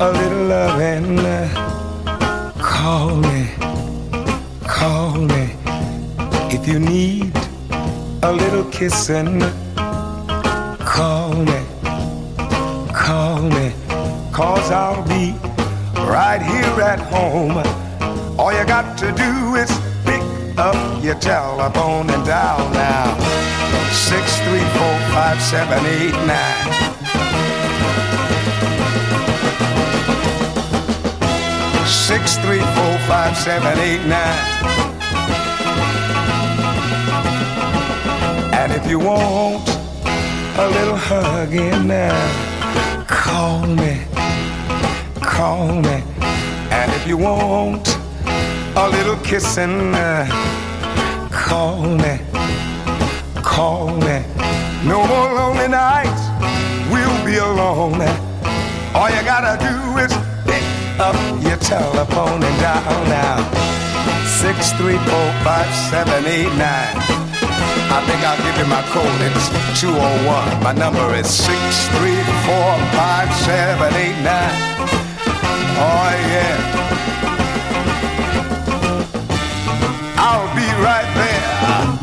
a little loving, call me, call me. If you need a little kissing, call me, call me. 'Cause I'll be right here at home. All you got to do is pick up your telephone and dial now. 634-5789. 634-5789. And if you want a little hugging, call me, call me. And if you want a little kissing, call me, call me. No more lonely nights, we'll be alone. All you gotta do is pick up your telephone and dial now. 634-5789. I think I'll give you my code. It's 201. My number is 634-5789. Oh yeah. I'll be right there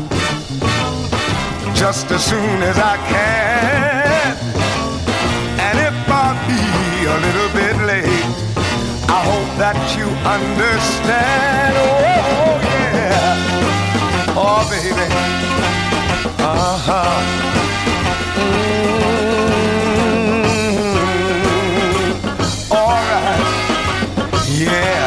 just as soon as I can. And if I be a little bit late, I hope that you understand. Oh yeah. Oh baby. Uh-huh. All right. Yeah.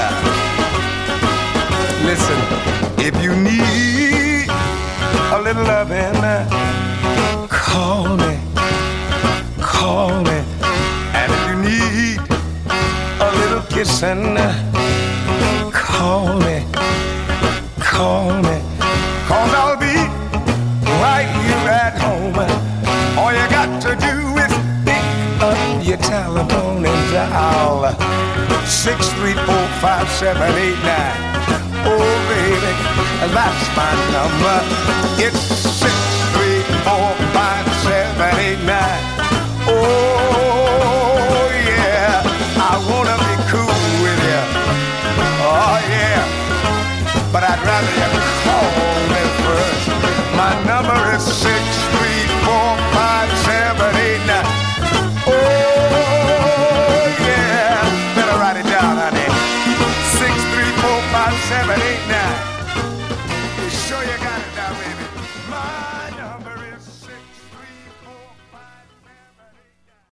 Listen, if you need a little loving, call me, call me. And if you need a little kissing, call me, call me. 'Cause I'll be right here at home. All you got to do is pick up your telephone and dial 634-5789. Oh baby, that's my number. It's 634-5789. Oh yeah, I wanna be cool with you. Oh yeah, but I'd rather you call me first. My number is 634-5789. Oh yeah, better write it down, honey. 634-5789.